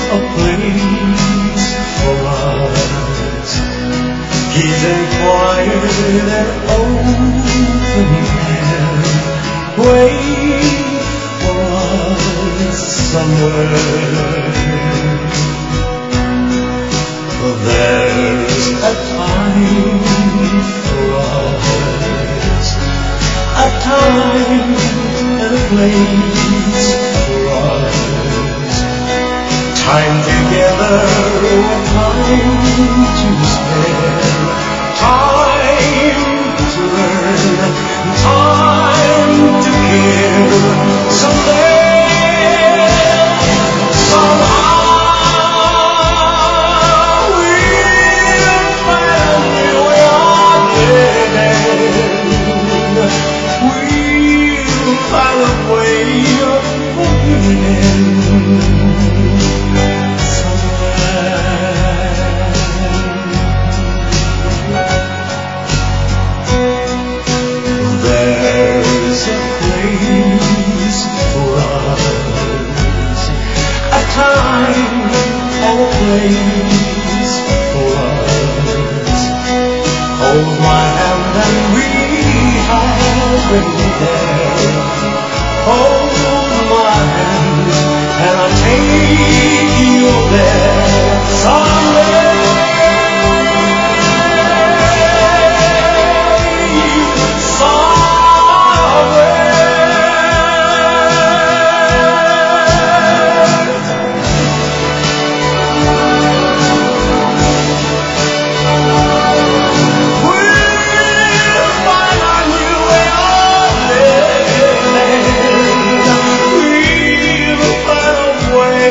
a place for us. He's inquired and open hand, wait for us somewhere. There's a time for us, a time and a place for us. Time together, time to spare, time to learn, time to care. Someday, somehow, we'll find a way on living. We'll find a way of forgiving. There's a place for us, a time or a place for us. Hold my hand and we have been there. Hold my hand and I'll take you there someday.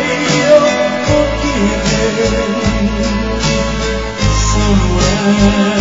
Somewhere.